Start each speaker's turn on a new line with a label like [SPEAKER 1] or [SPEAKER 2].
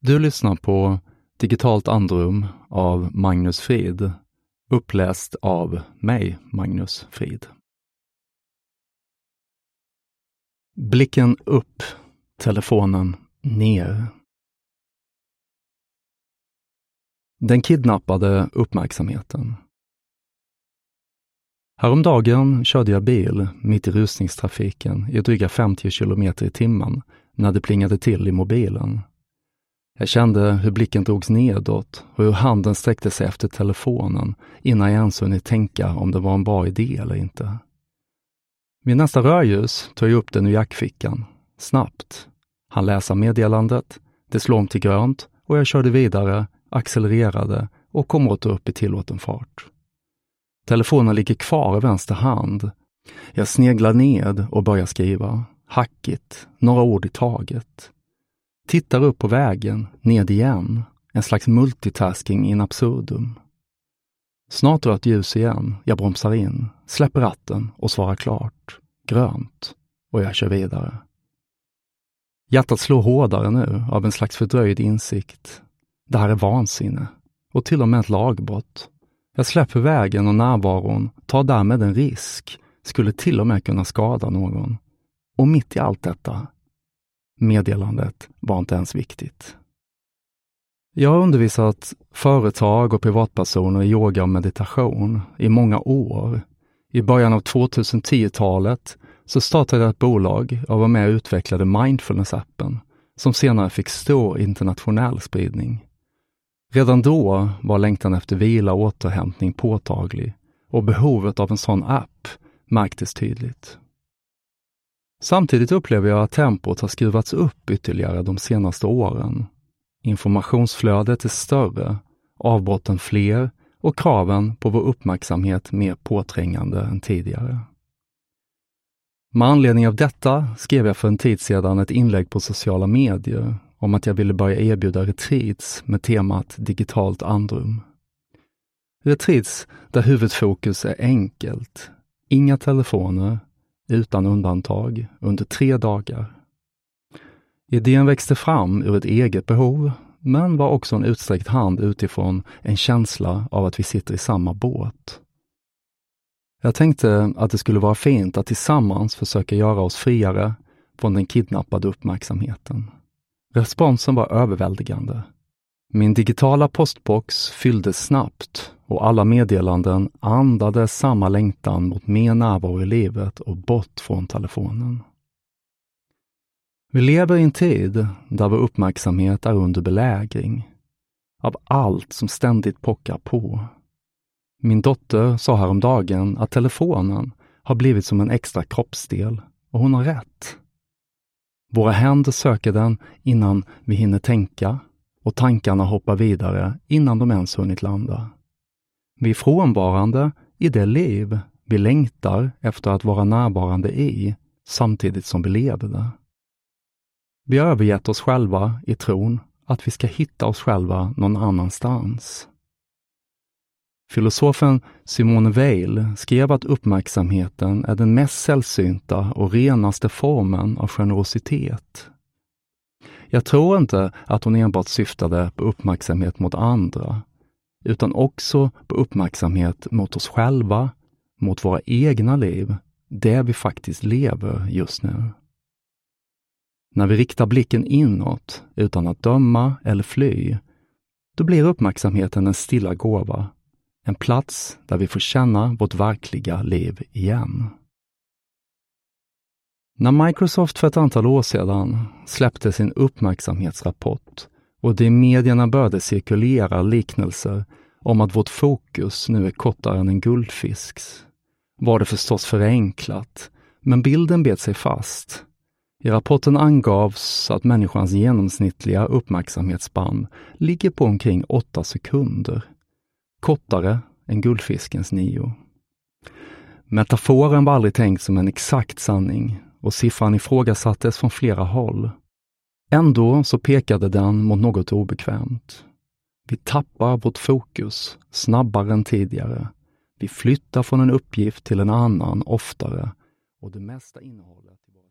[SPEAKER 1] Du lyssnar på Digitalt andrum av Magnus Frid, uppläst av mig, Magnus Frid. Blicken upp, telefonen ner. Den kidnappade uppmärksamheten. Häromdagen körde jag bil mitt i rusningstrafiken i dryga 50 kilometer i timmen när det plingade till i mobilen. Jag kände hur blicken drogs nedåt och hur handen sträckte sig efter telefonen innan jag ens hunnit tänka om det var en bra idé eller inte. Vid nästa rödljus tog jag upp den ur jackfickan. Snabbt. Han läser meddelandet, det slår om till grönt och jag körde vidare, accelererade och kom åter upp i tillåten fart. Telefonen ligger kvar i vänster hand. Jag sneglar ned och börjar skriva. Hackigt, några ord i taget. Tittar upp på vägen, ned igen. En slags multitasking in absurdum. Snart rött ljus igen, jag bromsar in, släpper ratten och svarar klart. Grönt. Och jag kör vidare. Hjärtat slår hårdare nu av en slags fördröjd insikt. Det här är vansinne. Och till och med ett lagbrott. Jag släpper vägen och närvaron, tar därmed en risk. Skulle till och med kunna skada någon. Och mitt i allt detta, meddelandet var inte ens viktigt. Jag har undervisat företag och privatpersoner i yoga och meditation i många år. I början av 2010-talet så startade jag ett bolag och var med och utvecklade Mindfulness-appen som senare fick stor internationell spridning. Redan då var längtan efter vila och återhämtning påtaglig och behovet av en sån app märktes tydligt. Samtidigt upplever jag att tempot har skruvats upp ytterligare de senaste åren. Informationsflödet är större, avbrotten fler och kraven på vår uppmärksamhet mer påträngande än tidigare. Med anledning av detta skrev jag för en tid sedan ett inlägg på sociala medier om att jag ville börja erbjuda retreats med temat digitalt andrum. Retreats där huvudfokus är enkelt, inga telefoner, utan undantag under 3 dagar. Idén växte fram ur ett eget behov, men var också en utsträckt hand utifrån en känsla av att vi sitter i samma båt. Jag tänkte att det skulle vara fint att tillsammans försöka göra oss friare från den kidnappade uppmärksamheten. Responsen var överväldigande. Min digitala postbox fylldes snabbt och alla meddelanden andade samma längtan mot mer närvaro i livet och bort från telefonen. Vi lever i en tid där vår uppmärksamhet är under belägring av allt som ständigt pockar på. Min dotter sa häromdagen att telefonen har blivit som en extra kroppsdel och hon har rätt. Våra händer söker den innan vi hinner tänka och tankarna hoppar vidare innan de ens hunnit landa. Vi är frånvarande i det liv vi längtar efter att vara närvarande i samtidigt som vi lever det. Vi har övergett oss själva i tron att vi ska hitta oss själva någon annanstans. Filosofen Simone Weil skrev att uppmärksamheten är den mest sällsynta och renaste formen av generositet. Jag tror inte att hon enbart syftade på uppmärksamhet mot andra, utan också på uppmärksamhet mot oss själva, mot våra egna liv, det vi faktiskt lever just nu. När vi riktar blicken inåt utan att döma eller fly, då blir uppmärksamheten en stilla gåva. En plats där vi får känna vårt verkliga liv igen. När Microsoft för ett antal år sedan släppte sin uppmärksamhetsrapport och det i medierna började cirkulera liknelser om att vårt fokus nu är kortare än en guldfisks, var det förstås förenklat, men bilden bet sig fast. I rapporten angavs att människans genomsnittliga uppmärksamhetsspann ligger på omkring 8 sekunder. Kortare än guldfiskens 9. Metaforen var aldrig tänkt som en exakt sanning och siffran ifrågasattes från flera håll. Ändå så pekade den mot något obekvämt. Vi tappar vårt fokus snabbare än tidigare. Vi flyttar från en uppgift till en annan oftare och det mesta innehållet i våra